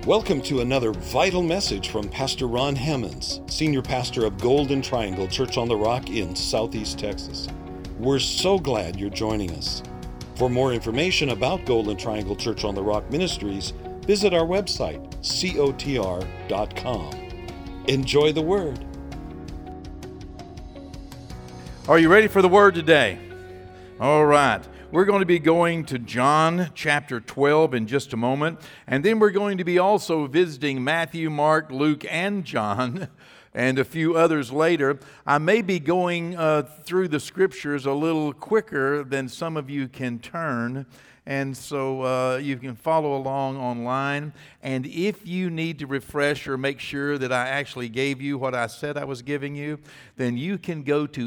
Welcome to another vital message from Pastor Ron Hemmons, Senior Pastor of Golden Triangle Church on the Rock in Southeast Texas. We're so glad you're joining us. For more information about Golden Triangle Church on the Rock Ministries, visit our website, cotr.com. Enjoy the Word. Are you ready for the Word today? All right. We're going to be going to John chapter 12 in just a moment, and then we're going to be also visiting Matthew, Mark, Luke, and John, and a few others later. I may be going through the Scriptures a little quicker than some of you can turn, and so you can follow along online. And if you need to refresh or make sure that I actually gave you what I said I was giving you, then you can go to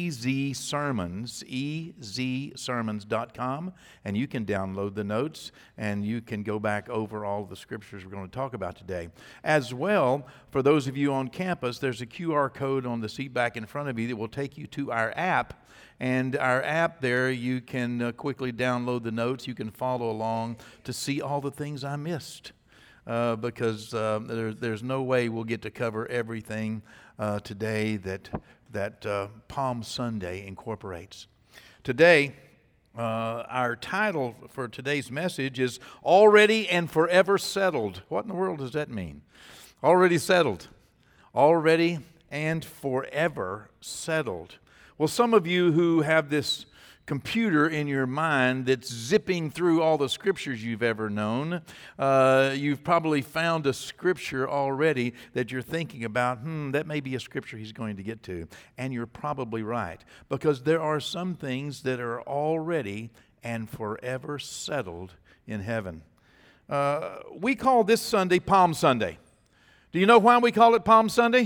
ezsermons.com, and you can download the notes, and you can go back over all the scriptures we're going to talk about today. As well, for those of you on campus, there's a QR code on the seat back in front of you that will take you to our app. And our app there, you can quickly download the notes. You can follow along to see all the things I missed. Because there's no way we'll get to cover everything today that Palm Sunday incorporates. Today, our title for today's message is Already and Forever Settled. What in the world does that mean? Already settled. Already and forever settled. Well, some of you who have this computer in your mind that's zipping through all the scriptures you've ever known, you've probably found a scripture already that you're thinking about, that may be a scripture he's going to get to. And you're probably right, because there are some things that are already and forever settled in heaven. We call this Sunday Palm Sunday. Do you know why we call it Palm Sunday?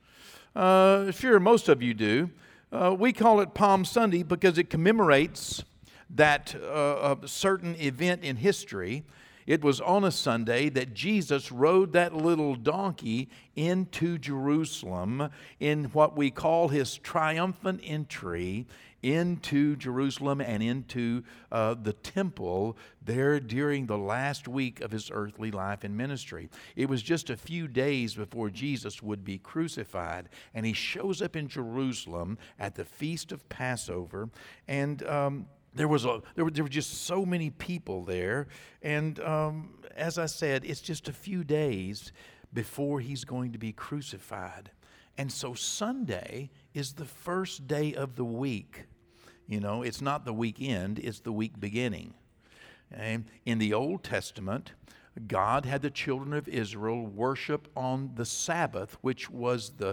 Sure, most of you do. We call it Palm Sunday because it commemorates that certain event in history. It was on a Sunday that Jesus rode that little donkey into Jerusalem in what we call his triumphant entry into Jerusalem and into the temple there during the last week of his earthly life and ministry. It was just a few days before Jesus would be crucified, and he shows up in Jerusalem at the Feast of Passover, and there were just so many people there, and as I said, it's just a few days before he's going to be crucified. And so Sunday is the first day of the week. You know, it's not the weekend, it's the week beginning. And in the Old Testament, God had the children of Israel worship on the Sabbath, which was the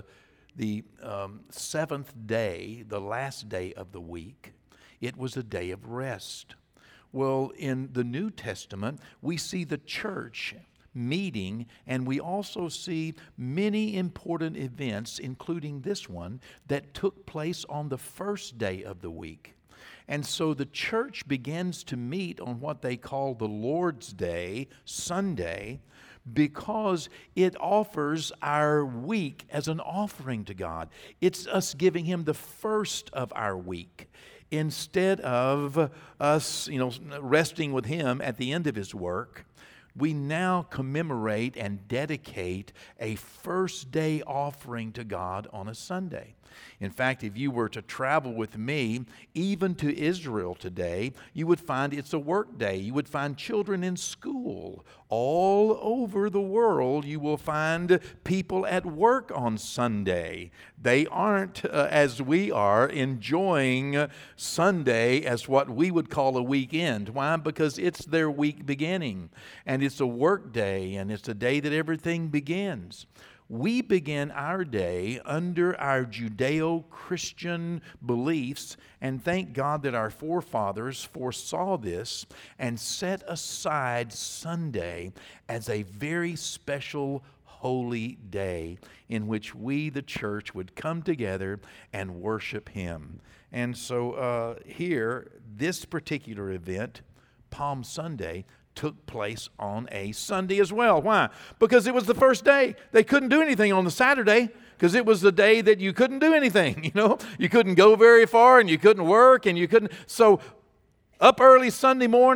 seventh day, the last day of the week. It was a day of rest. Well, in the New Testament, we see the church meeting, and we also see many important events, including this one, that took place on the first day of the week. And so the church begins to meet on what they call the Lord's Day, Sunday, because it offers our week as an offering to God. It's us giving him the first of our week, instead of us, resting with him at the end of his work. We now commemorate and dedicate a first day offering to God on a Sunday. In fact, if you were to travel with me, even to Israel today, you would find it's a work day. You would find children in school. All over the world, you will find people at work on Sunday. They aren't, as we are, enjoying Sunday as what we would call a weekend. Why? Because it's their week beginning, and it's a work day, and it's a day that everything begins. We begin our day under our Judeo-Christian beliefs, and thank God that our forefathers foresaw this and set aside Sunday as a very special holy day in which we, the church, would come together and worship him. And so here, this particular event, Palm Sunday, took place on a Sunday as well. Why? Because it was the first day. They couldn't do anything on the Saturday because it was the day that you couldn't do anything. You couldn't go very far, and you couldn't work, and you couldn't. So up early Sunday morning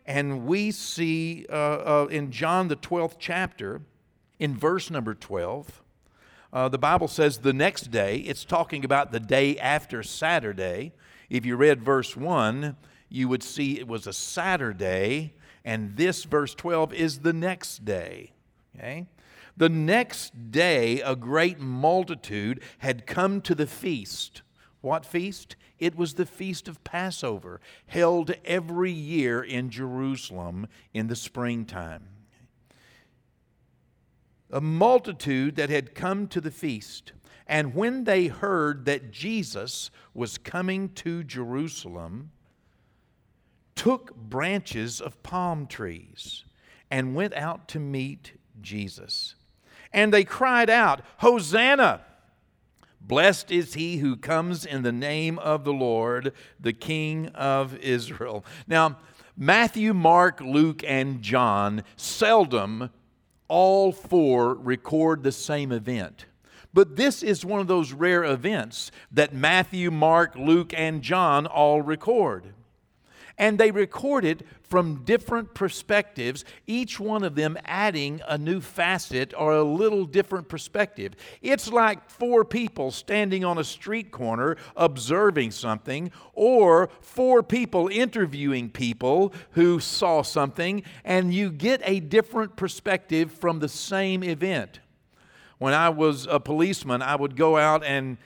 And we see in John the 12th chapter, in verse number 12, the Bible says the next day, it's talking about the day after Saturday. If you read verse 1, you would see it was a Saturday, and this verse 12 is the next day. Okay? The next day, a great multitude had come to the feast. What feast? It was the feast of Passover, held every year in Jerusalem in the springtime. A multitude that had come to the feast, and when they heard that Jesus was coming to Jerusalem, took branches of palm trees and went out to meet Jesus. And they cried out, "Hosanna! Blessed is he who comes in the name of the Lord, the King of Israel." Now, Matthew, Mark, Luke, and John seldom all four record the same event. But this is one of those rare events that Matthew, Mark, Luke, and John all record. And they record it from different perspectives, each one of them adding a new facet or a little different perspective. It's like four people standing on a street corner observing something, or four people interviewing people who saw something, and you get a different perspective from the same event. When I was a policeman, I would go out and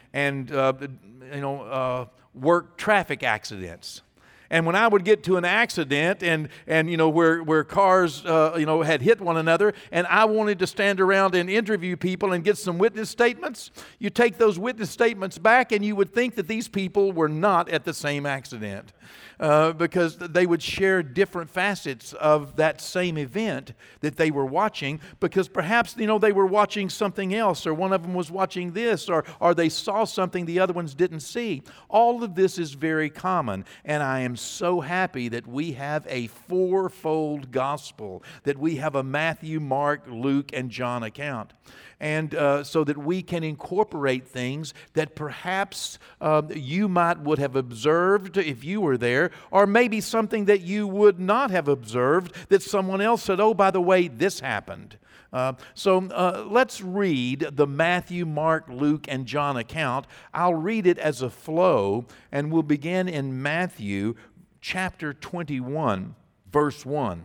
work traffic accidents. And when I would get to an accident and where cars had hit one another, and I wanted to stand around and interview people and get some witness statements, you take those witness statements back and you would think that these people were not at the same accident. Because they would share different facets of that same event that they were watching, because perhaps they were watching something else, or one of them was watching this, or they saw something the other ones didn't see. All of this is very common, and I am so happy that we have a fourfold gospel, that we have a Matthew, Mark, Luke, and John account. And so that we can incorporate things that perhaps you would have observed if you were there, or maybe something that you would not have observed that someone else said, "Oh, by the way, this happened." So let's read the Matthew, Mark, Luke, and John account. I'll read it as a flow, and we'll begin in Matthew chapter 21, verse 1.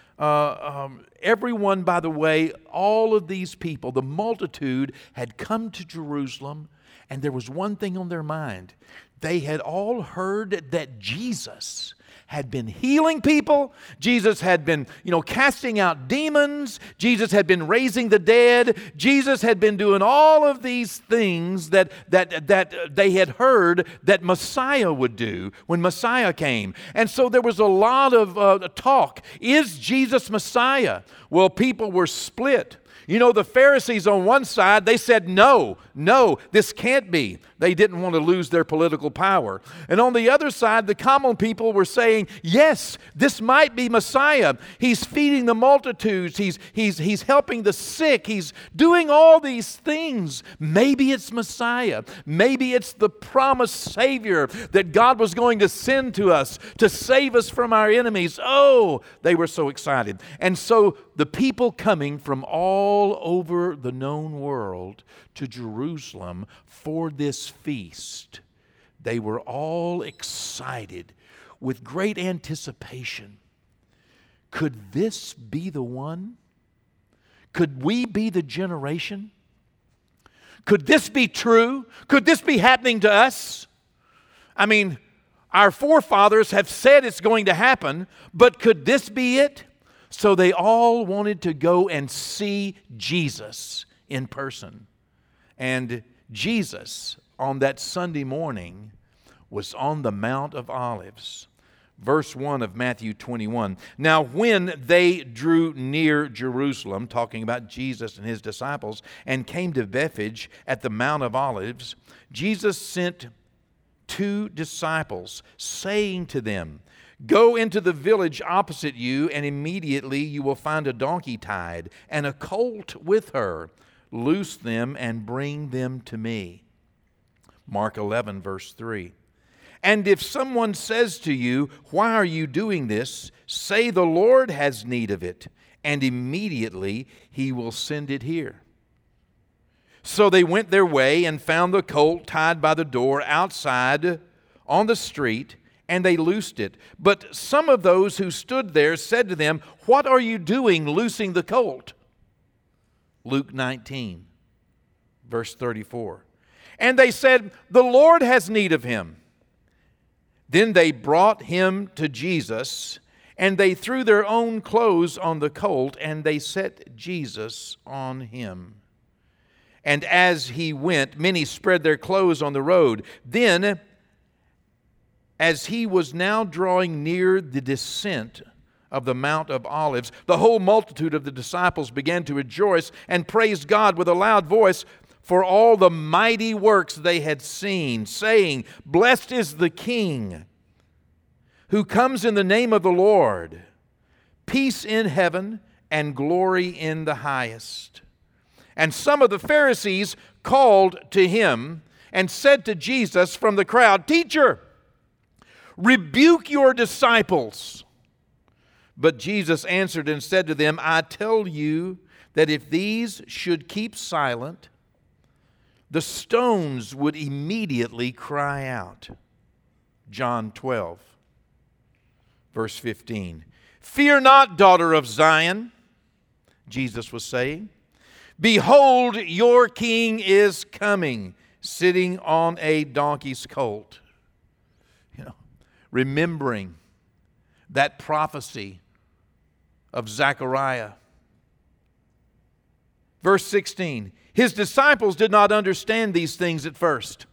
Everyone, by the way, all of these people, the multitude, had come to Jerusalem, and there was one thing on their mind. They had all heard that Jesus had been healing people. Jesus had been, casting out demons. Jesus had been raising the dead. Jesus had been doing all of these things that they had heard that Messiah would do when Messiah came. And so there was a lot of talk. Is Jesus Messiah? Well, people were split. The Pharisees on one side, they said, no, this can't be. They didn't want to lose their political power. And on the other side, the common people were saying, yes, this might be Messiah. He's feeding the multitudes. He's helping the sick. He's doing all these things. Maybe it's Messiah. Maybe it's the promised Savior that God was going to send to us to save us from our enemies. Oh, they were so excited. And so the people coming from all over the known world to Jerusalem for this feast, they were all excited with great anticipation. Could this be the one? Could we be the generation? Could this be true? Could this be happening to us? I mean, our forefathers have said it's going to happen, but could this be it? So they all wanted to go and see Jesus in person. And Jesus, on that Sunday morning, was on the Mount of Olives. Verse 1 of Matthew 21. Now when they drew near Jerusalem, talking about Jesus and his disciples, and came to Bethphage at the Mount of Olives, Jesus sent 2 disciples, saying to them, "Go into the village opposite you, and immediately you will find a donkey tied, and a colt with her. Loose them and bring them to me." Mark 11, verse 3. And if someone says to you, 'Why are you doing this?' say, 'The Lord has need of it,' and immediately He will send it here." So they went their way and found the colt tied by the door outside on the street, and they loosed it. But some of those who stood there said to them, "What are you doing loosing the colt?" Luke 19, verse 34. And they said, "The Lord has need of him." Then they brought him to Jesus, and they threw their own clothes on the colt, and they set Jesus on him. And as he went, many spread their clothes on the road. Then, as he was now drawing near the descent of the Mount of Olives, the whole multitude of the disciples began to rejoice and praise God with a loud voice for all the mighty works they had seen, saying, "Blessed is the King who comes in the name of the Lord. Peace in heaven and glory in the highest." And some of the Pharisees called to him and said to Jesus from the crowd, "Teacher, rebuke your disciples." But Jesus answered and said to them, "I tell you that if these should keep silent, the stones would immediately cry out." John 12, verse 15. "Fear not, daughter of Zion," Jesus was saying. "Behold, your king is coming, sitting on a donkey's colt." Remembering that prophecy of Zechariah. Verse 16, his disciples did not understand these things at first.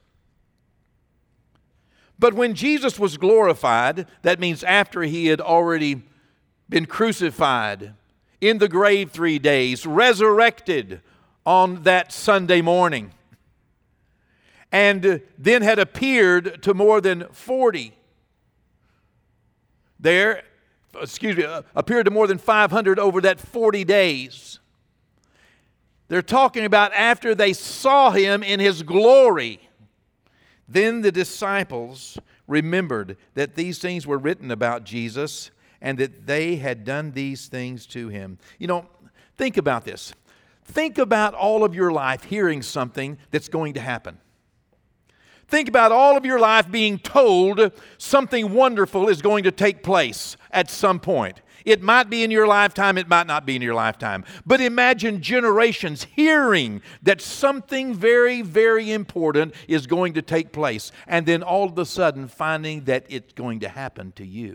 But when Jesus was glorified, that means after he had already been crucified, in the grave 3 days, resurrected on that Sunday morning, and then had appeared to more than 40. Appeared to more than 500 over that 40 days. They're talking about after they saw him in his glory. Then the disciples remembered that these things were written about Jesus and that they had done these things to him. Think about this. Think about all of your life hearing something that's going to happen. Think about all of your life being told something wonderful is going to take place at some point. It might be in your lifetime, it might not be in your lifetime. But imagine generations hearing that something very, very important is going to take place, and then all of a sudden finding that it's going to happen to you.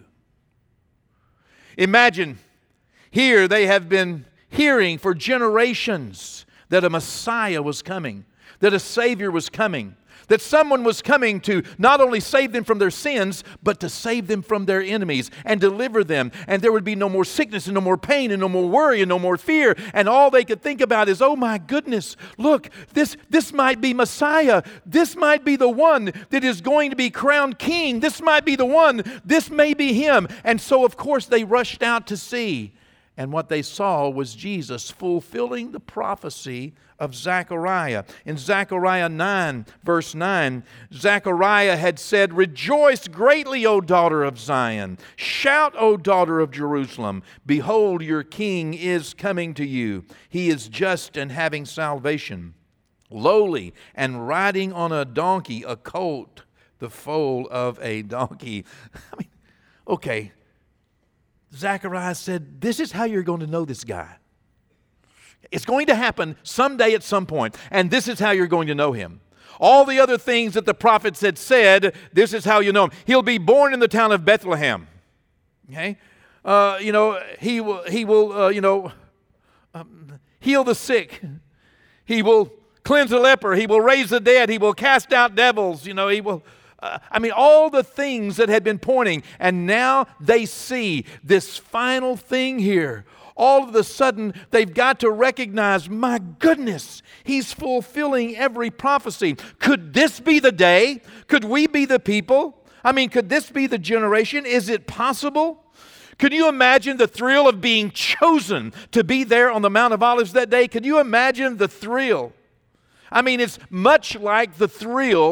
Imagine here they have been hearing for generations that a Messiah was coming, that a Savior was coming, that someone was coming to not only save them from their sins, but to save them from their enemies and deliver them. And there would be no more sickness and no more pain and no more worry and no more fear. And all they could think about is, oh my goodness, look, this might be Messiah. This might be the one that is going to be crowned king. This might be the one. This may be him. And so, of course, they rushed out to see. And what they saw was Jesus fulfilling the prophecy of Zechariah. In Zechariah 9, verse 9, Zechariah had said, "Rejoice greatly, O daughter of Zion. Shout, O daughter of Jerusalem. Behold, your king is coming to you. He is just and having salvation, lowly and riding on a donkey, a colt, the foal of a donkey." Okay. Zechariah said, this is how you're going to know this guy. It's going to happen someday at some point, and this is how you're going to know him. All the other things that the prophets had said, this is how you know him. He'll be born in the town of Bethlehem. Okay? He will heal the sick. He will cleanse the leper. He will raise the dead. He will cast out devils. He will... all the things that had been pointing, and now they see this final thing here. All of a sudden, they've got to recognize, my goodness, he's fulfilling every prophecy. Could this be the day? Could we be the people? Could this be the generation? Is it possible? Could you imagine the thrill of being chosen to be there on the Mount of Olives that day? Could you imagine the thrill? It's much like the thrill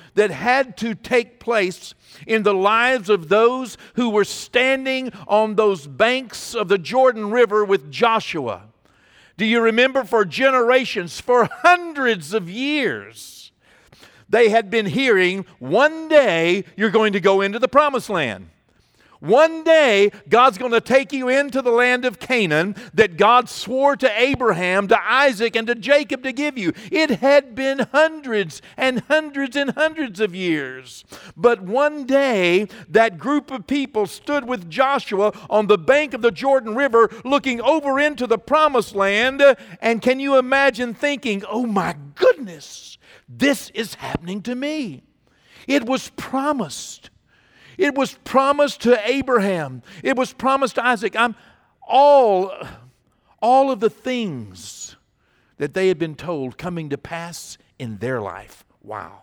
that had to take place in the lives of those who were standing on those banks of the Jordan River with Joshua. Do you remember, for generations, for hundreds of years, they had been hearing, one day you're going to go into the promised land. One day, God's going to take you into the land of Canaan that God swore to Abraham, to Isaac, and to Jacob to give you. It had been hundreds and hundreds and hundreds of years. But one day, that group of people stood with Joshua on the bank of the Jordan River looking over into the promised land. And can you imagine thinking, oh my goodness, this is happening to me? It was promised. It was promised to Abraham. It was promised to Isaac. All of the things that they had been told coming to pass in their life. Wow.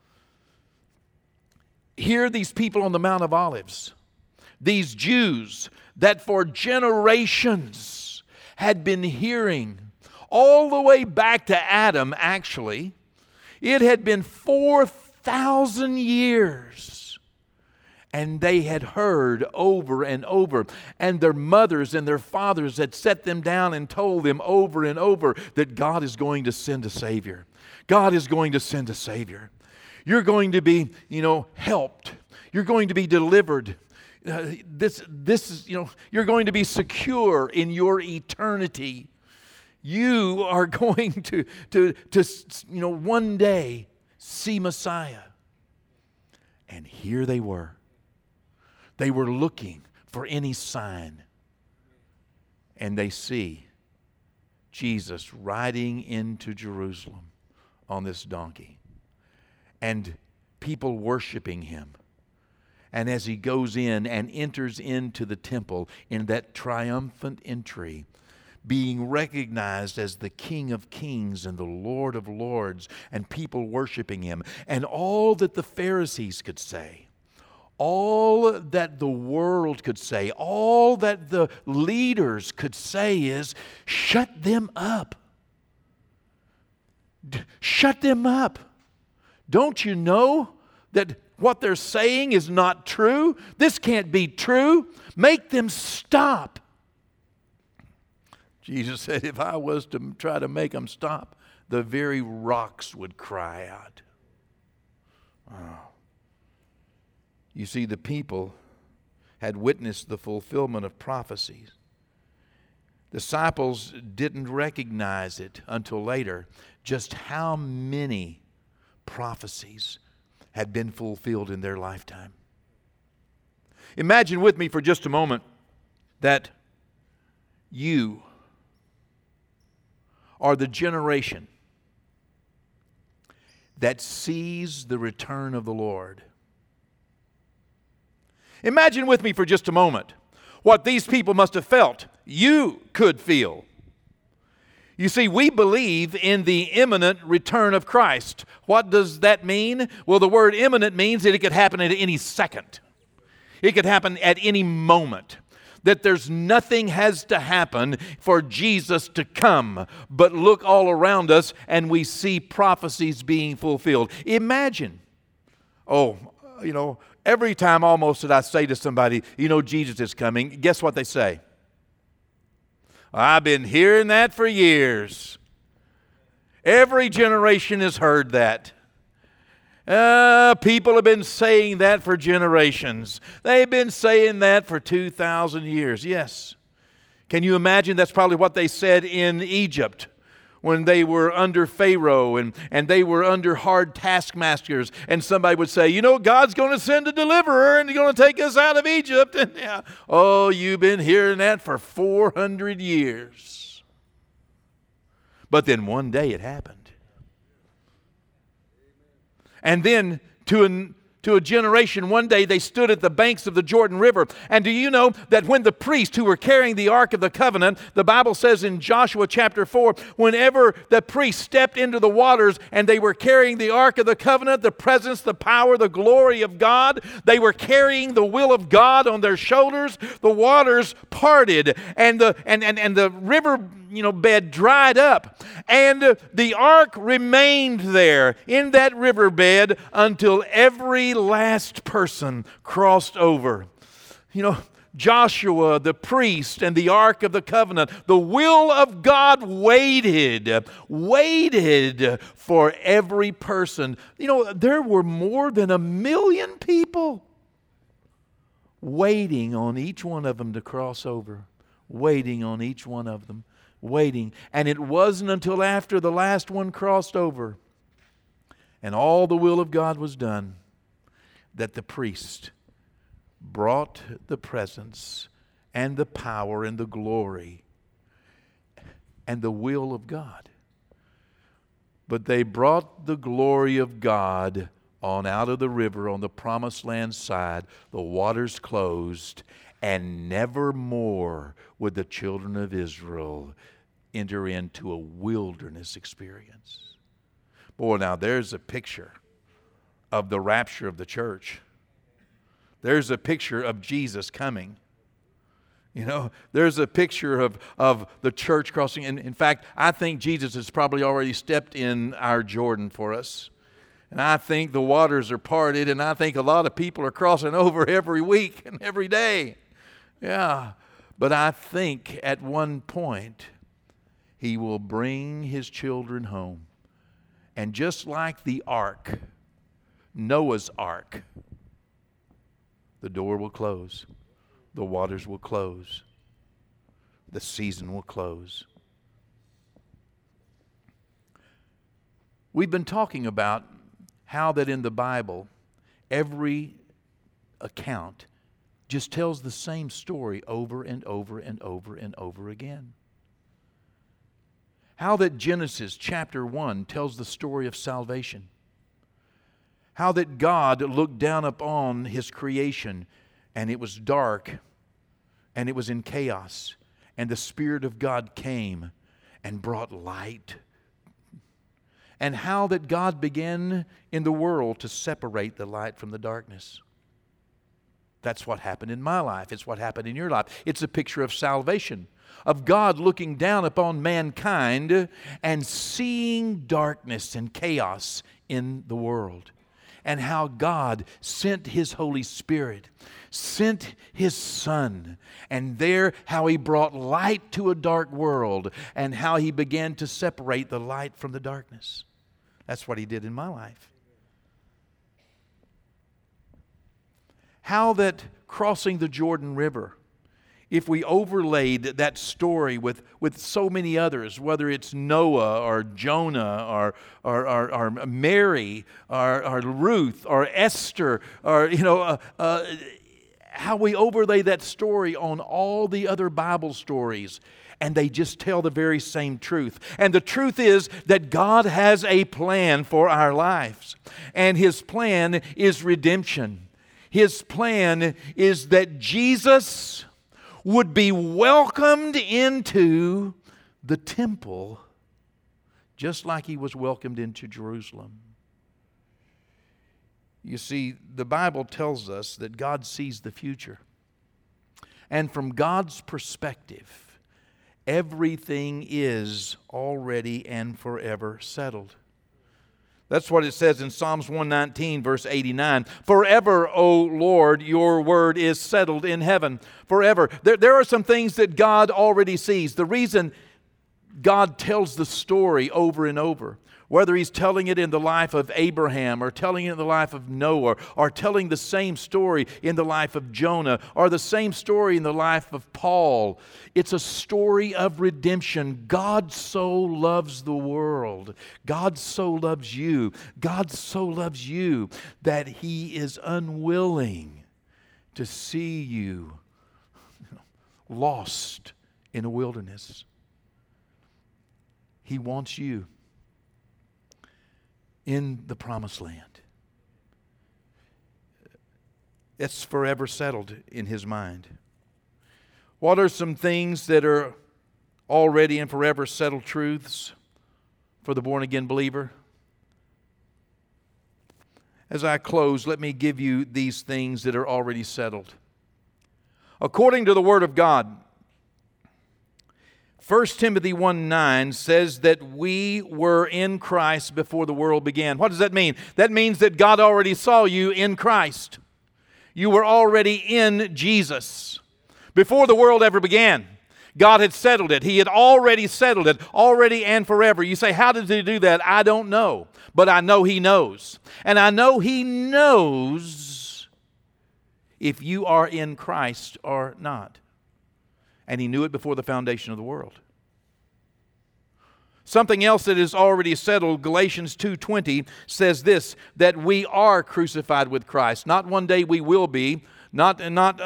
Here, these people on the Mount of Olives, these Jews that for generations had been hearing, all the way back to Adam, actually, it had been 4,000 years. And they had heard over and over, and their mothers and their fathers had set them down and told them over and over that God is going to send a Savior. God is going to send a Savior. You're going to be, helped. You're going to be delivered. This is, you're going to be secure in your eternity. You are going to one day see Messiah. And here they were. They were looking for any sign. And they see Jesus riding into Jerusalem on this donkey. And people worshiping him. And as he goes in and enters into the temple in that triumphant entry, being recognized as the King of Kings and the Lord of Lords, and people worshiping him. And all that the Pharisees could say, all that the world could say, all that the leaders could say is, shut them up. Shut them up. Don't you know that what they're saying is not true? This can't be true. Make them stop. Jesus said, if I was to try to make them stop, the very rocks would cry out. Oh. You see, the people had witnessed the fulfillment of prophecies. Disciples didn't recognize it until later, just how many prophecies had been fulfilled in their lifetime. Imagine with me for just a moment that you are the generation that sees the return of the Lord. Imagine with me for just a moment what these people must have felt. You could feel. You see, we believe in the imminent return of Christ. What does that mean? Well, the word imminent means that it could happen at any second. It could happen at any moment. That there's nothing has to happen for Jesus to come. But look all around us and we see prophecies being fulfilled. Imagine, every time almost that I say to somebody, Jesus is coming, guess what they say? I've been hearing that for years. Every generation has heard that. People have been saying that for generations. They've been saying that for 2,000 years. Yes. Can you imagine that's probably what they said in Egypt when they were under Pharaoh and they were under hard taskmasters, and somebody would say, God's going to send a deliverer and he's going to take us out of Egypt. And you've been hearing that for 400 years. But then one day it happened. And then to a generation, one day they stood at the banks of the Jordan River. And do you know that when the priests who were carrying the Ark of the Covenant, the Bible says in Joshua chapter 4, whenever the priests stepped into the waters and they were carrying the Ark of the Covenant, the presence, the power, the glory of God, they were carrying the will of God on their shoulders, the waters parted and the river bed dried up. And the ark remained there in that riverbed until every last person crossed over. Joshua, the priest, and the Ark of the Covenant, the will of God waited for every person. There were more than 1 million people waiting on each one of them to cross over, waiting on each one of them, waiting. And it wasn't until after the last one crossed over and all the will of God was done that the priest brought the presence and the power and the glory and the will of God. But they brought the glory of God on out of the river on the promised land side. The waters closed, and never more would the children of Israel enter into a wilderness experience. Boy, now there's a picture of the rapture of the church. There's a picture of Jesus coming. There's a picture of the church crossing. And in fact, I think Jesus has probably already stepped in our Jordan for us. And I think the waters are parted, and I think a lot of people are crossing over every week and every day. Yeah. But I think at one point, He will bring His children home. And just like the ark, Noah's ark, the door will close. The waters will close. The season will close. We've been talking about how that in the Bible, every account just tells the same story over and over and over and over again. How that Genesis chapter 1 tells the story of salvation. How that God looked down upon His creation, and it was dark, and it was in chaos, and the Spirit of God came and brought light. And how that God began in the world to separate the light from the darkness. That's what happened in my life. It's what happened in your life. It's a picture of salvation, of God looking down upon mankind and seeing darkness and chaos in the world. And how God sent His Holy Spirit, sent His Son, and there how He brought light to a dark world, and how He began to separate the light from the darkness. That's what He did in my life. How that crossing the Jordan River, if we overlaid that story with so many others, whether it's Noah or Jonah or Mary or Ruth or Esther, or how we overlay that story on all the other Bible stories, and they just tell the very same truth. And the truth is that God has a plan for our lives, and His plan is redemption. His plan is that Jesus would be welcomed into the temple just like He was welcomed into Jerusalem. You see, the Bible tells us that God sees the future. And from God's perspective, everything is already and forever settled. That's what it says in Psalms 119, verse 89. Forever, O Lord, your word is settled in heaven. Forever. There are some things that God already sees. The reason God tells the story over and over, whether He's telling it in the life of Abraham or telling it in the life of Noah or telling the same story in the life of Jonah or the same story in the life of Paul, it's a story of redemption. God so loves the world. God so loves you. God so loves you that He is unwilling to see you lost in a wilderness. He wants you in the promised land. It's forever settled in His mind. What are some things that are already and forever settled truths for the born-again believer? As I close, let me give you these things that are already settled. According to the Word of God, 1 Timothy 1:9 says that we were in Christ before the world began. What does that mean? That means that God already saw you in Christ. You were already in Jesus. Before the world ever began, God had settled it. He had already settled it, already and forever. You say, how did He do that? I don't know, but I know He knows. And I know He knows if you are in Christ or not. And He knew it before the foundation of the world. Something else that is already settled, Galatians 2:20 says this, that we are crucified with Christ. Not one day we will be, that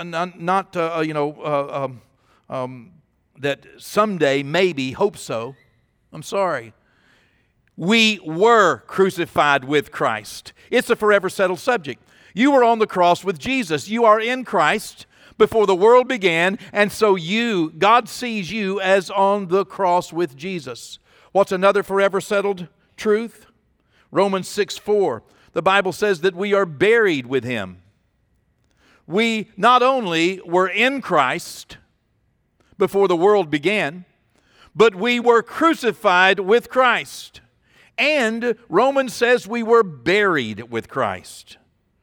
someday, maybe, hope so. I'm sorry. We were crucified with Christ. It's a forever settled subject. You were on the cross with Jesus. You are in Christ before the world began, and so God sees you as on the cross with Jesus. What's another forever settled truth? Romans 6:4. The Bible says that we are buried with Him. We not only were in Christ before the world began, but we were crucified with Christ. And Romans says we were buried with Christ.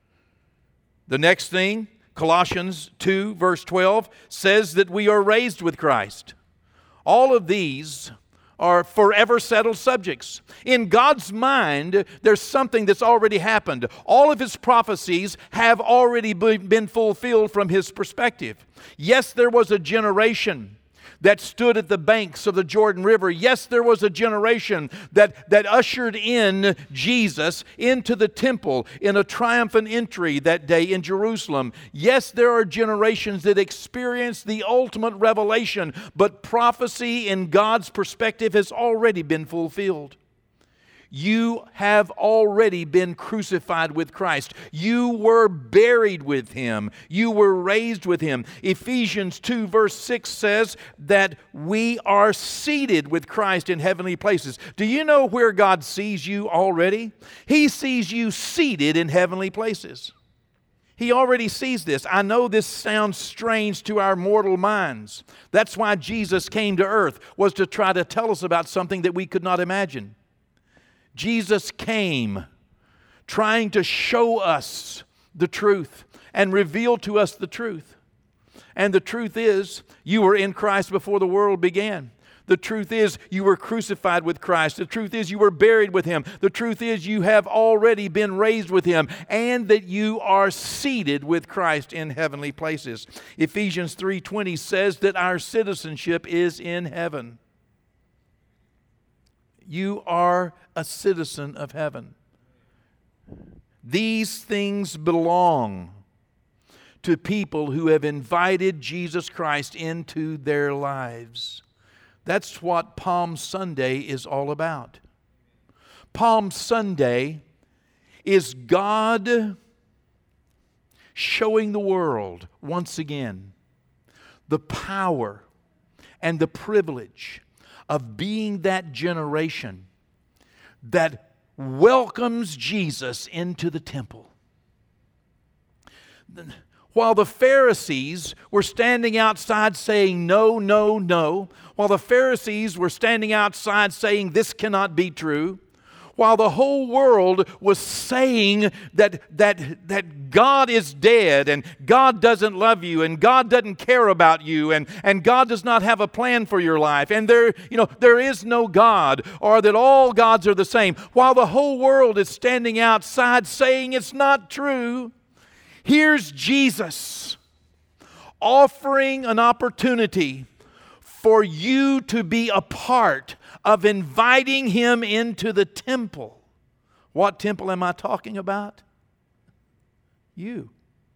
The next thing, Colossians 2, verse 12, says that we are raised with Christ. All of these are forever settled subjects. In God's mind, there's something that's already happened. All of His prophecies have already been fulfilled from His perspective. Yes, there was a generation that stood at the banks of the Jordan River. Yes, there was a generation that ushered in Jesus into the temple in a triumphant entry that day in Jerusalem. Yes, there are generations that experienced the ultimate revelation, but prophecy in God's perspective has already been fulfilled. You have already been crucified with Christ. You were buried with Him. You were raised with Him. Ephesians 2 verse 6 says that we are seated with Christ in heavenly places. Do you know where God sees you already? He sees you seated in heavenly places. He already sees this. I know this sounds strange to our mortal minds. That's why Jesus came to earth, was to try to tell us about something that we could not imagine. Jesus came trying to show us the truth and reveal to us the truth. And the truth is, you were in Christ before the world began. The truth is, you were crucified with Christ. The truth is, you were buried with Him. The truth is, you have already been raised with Him, and that you are seated with Christ in heavenly places. Ephesians 3:20 says that our citizenship is in heaven. You are a citizen of heaven. These things belong to people who have invited Jesus Christ into their lives. That's what Palm Sunday is all about. Palm Sunday is God showing the world once again the power and the privilege of being that generation that welcomes Jesus into the temple. While the Pharisees were standing outside saying, no, no, no, while the Pharisees were standing outside saying, this cannot be true, while the whole world was saying that God is dead and God doesn't love you and God doesn't care about you and God does not have a plan for your life and there is no God, or that all gods are the same, while the whole world is standing outside saying it's not true, here's Jesus offering an opportunity for you to be a part of inviting Him into the temple. What temple am I talking about? You.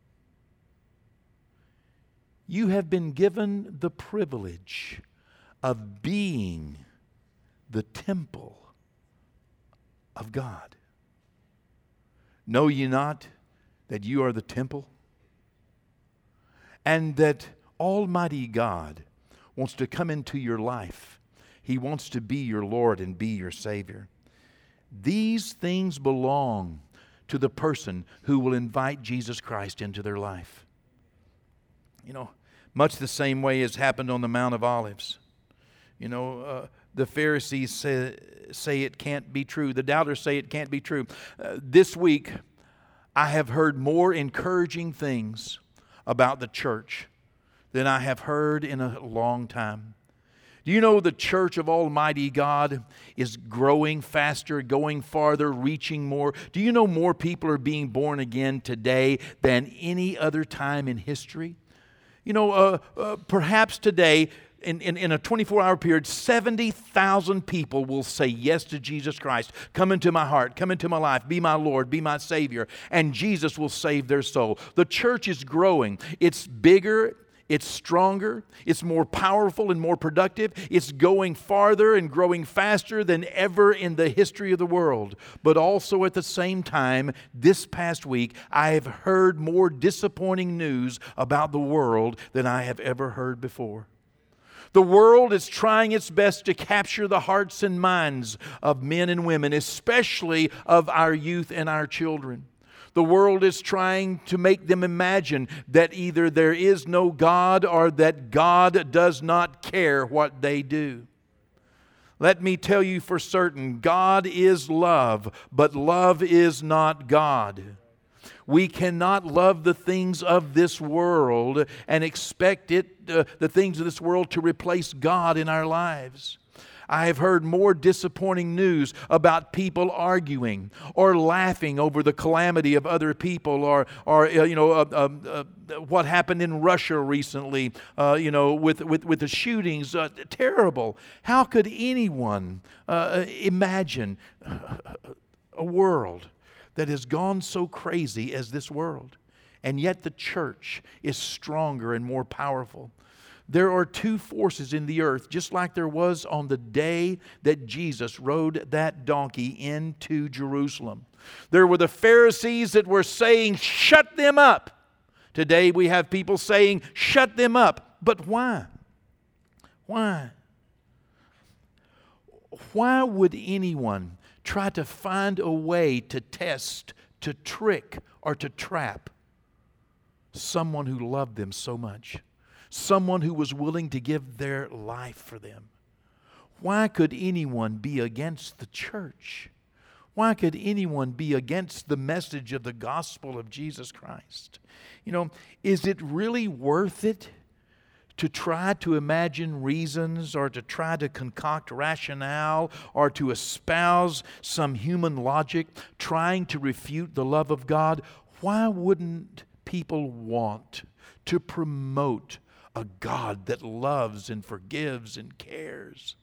You have been given the privilege of being the temple of God. Know ye not that you are the temple? And that Almighty God wants to come into your life. He wants to be your Lord and be your Savior. These things belong to the person who will invite Jesus Christ into their life. Much the same way as happened on the Mount of Olives. The Pharisees say it can't be true. The doubters say it can't be true. This week, I have heard more encouraging things about the church than I have heard in a long time. Do you know the church of Almighty God is growing faster, going farther, reaching more? Do you know more people are being born again today than any other time in history? Perhaps today, in a 24-hour period, 70,000 people will say yes to Jesus Christ. Come into my heart, come into my life, be my Lord, be my Savior, and Jesus will save their soul. The church is growing. It's bigger, it's stronger, it's more powerful and more productive. It's going farther and growing faster than ever in the history of the world. But also at the same time, this past week, I have heard more disappointing news about the world than I have ever heard before. The world is trying its best to capture the hearts and minds of men and women, especially of our youth and our children. The world is trying to make them imagine that either there is no God or that God does not care what they do. Let me tell you for certain, God is love, but love is not God. We cannot love the things of this world and expect the things of this world to replace God in our lives. I have heard more disappointing news about people arguing or laughing over the calamity of other people, or what happened in Russia recently, with the shootings. Terrible. How could anyone imagine a world that has gone so crazy as this world? And yet the church is stronger and more powerful. There are two forces in the earth, just like there was on the day that Jesus rode that donkey into Jerusalem. There were the Pharisees that were saying, shut them up. Today we have people saying, shut them up. But why? Why? Why would anyone try to find a way to test, to trick, or to trap someone who loved them so much? Someone who was willing to give their life for them. Why could anyone be against the church? Why could anyone be against the message of the gospel of Jesus Christ? Is it really worth it to try to imagine reasons, or to try to concoct rationale, or to espouse some human logic trying to refute the love of God? Why wouldn't people want to promote a God that loves and forgives and cares?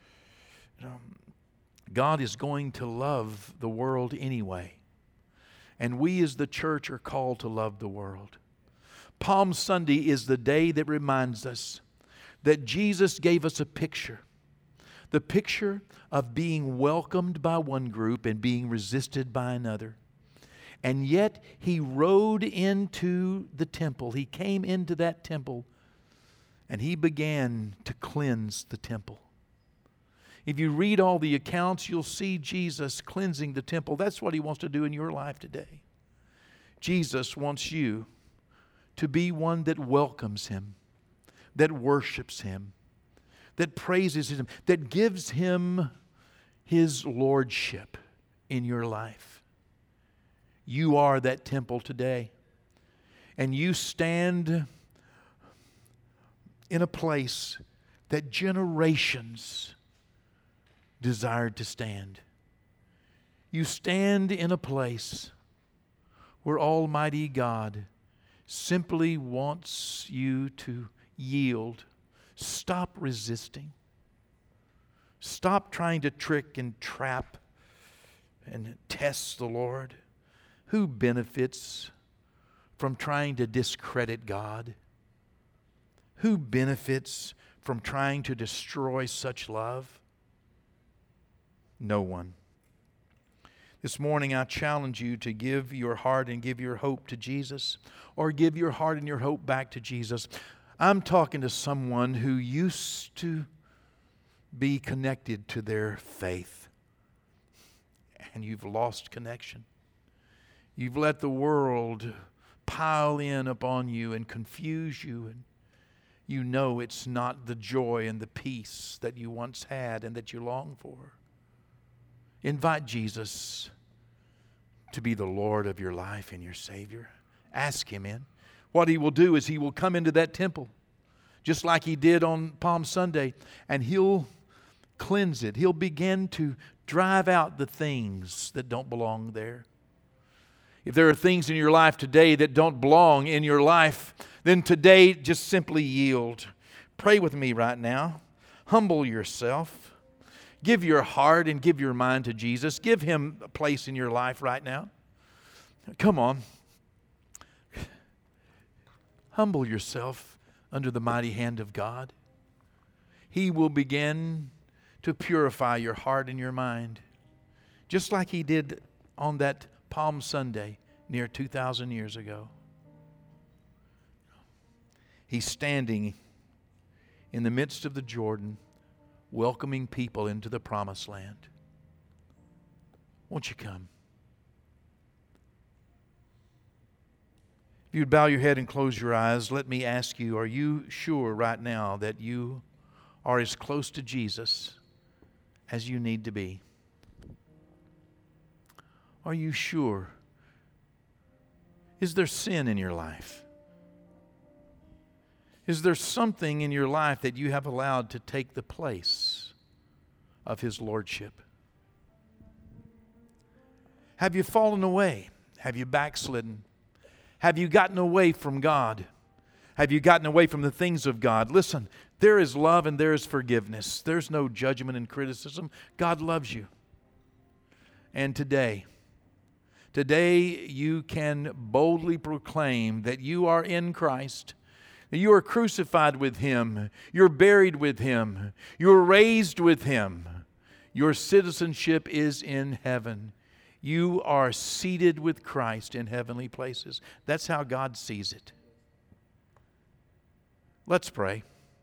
God is going to love the world anyway. And we as the church are called to love the world. Palm Sunday is the day that reminds us that Jesus gave us a picture. The picture of being welcomed by one group and being resisted by another. And yet He rode into the temple. He came into that temple and He began to cleanse the temple. If you read all the accounts, you'll see Jesus cleansing the temple. That's what He wants to do in your life today. Jesus wants you to be one that welcomes Him, that worships Him, that praises Him, that gives Him His lordship in your life. You are that temple today. And you stand in a place that generations desired to stand. You stand in a place where Almighty God simply wants you to yield. Stop resisting. Stop trying to trick and trap and test the Lord. Who benefits from trying to discredit God? Who benefits from trying to destroy such love? No one. This morning I challenge you to give your heart and give your hope to Jesus, or give your heart and your hope back to Jesus. I'm talking to someone who used to be connected to their faith, and you've lost connection. You've let the world pile in upon you and confuse you, and you know it's not the joy and the peace that you once had and that you long for. Invite Jesus to be the Lord of your life and your Savior. Ask Him in. What He will do is He will come into that temple, just like He did on Palm Sunday, and He'll cleanse it. He'll begin to drive out the things that don't belong there. If there are things in your life today that don't belong in your life, then today just simply yield. Pray with me right now. Humble yourself. Give your heart and give your mind to Jesus. Give Him a place in your life right now. Come on. Humble yourself under the mighty hand of God. He will begin to purify your heart and your mind, just like He did on that Palm Sunday near 2,000 years ago. He's standing in the midst of the Jordan, welcoming people into the promised land. Won't you come? If you'd bow your head and close your eyes, let me ask you, are you sure right now that you are as close to Jesus as you need to be? Are you sure? Is there sin in your life? Is there something in your life that you have allowed to take the place of His Lordship? Have you fallen away? Have you backslidden? Have you gotten away from God? Have you gotten away from the things of God? Listen, there is love and there is forgiveness. There's no judgment and criticism. God loves you. And today you can boldly proclaim that you are in Christ. You are crucified with Him. You're buried with Him. You're raised with Him. Your citizenship is in heaven. You are seated with Christ in heavenly places. That's how God sees it. Let's pray.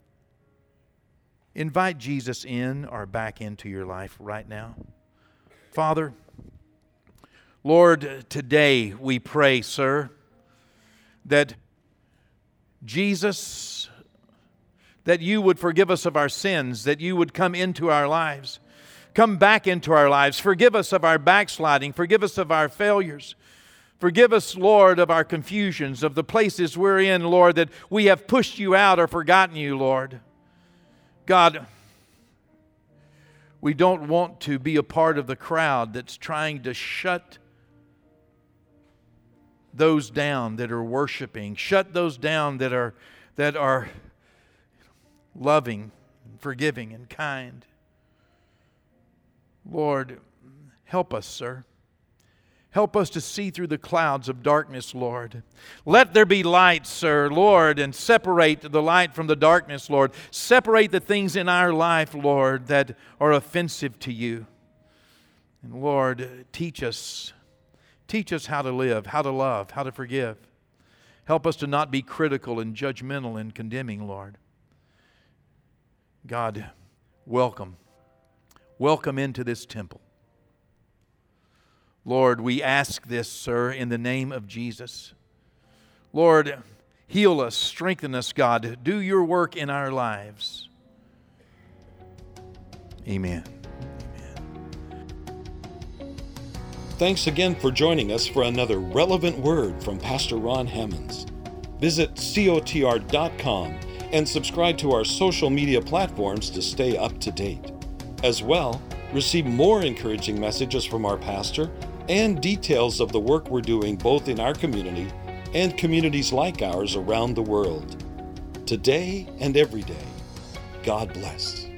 Invite Jesus in or back into your life right now. Father, Lord, today we pray, sir, that Jesus, that you would forgive us of our sins, that you would come into our lives, come back into our lives, forgive us of our backsliding, forgive us of our failures, forgive us, Lord, of our confusions, of the places we're in, Lord, that we have pushed you out or forgotten you, Lord. God, we don't want to be a part of the crowd that's trying to shut those down that are worshiping, shut those down that are loving, forgiving, and kind. Lord, help us, sir. Help us to see through the clouds of darkness, Lord. Let there be light, sir, Lord, and separate the light from the darkness, Lord. Separate the things in our life, Lord, that are offensive to you. And Lord, teach us. Teach us how to live, how to love, how to forgive. Help us to not be critical and judgmental and condemning, Lord. God, welcome. Welcome into this temple. Lord, we ask this, sir, in the name of Jesus. Lord, heal us, strengthen us, God. Do your work in our lives. Amen. Thanks again for joining us for another relevant word from Pastor Ron Hemmons. Visit cotr.com and subscribe to our social media platforms to stay up to date. As well, receive more encouraging messages from our pastor and details of the work we're doing both in our community and communities like ours around the world. Today and every day, God bless.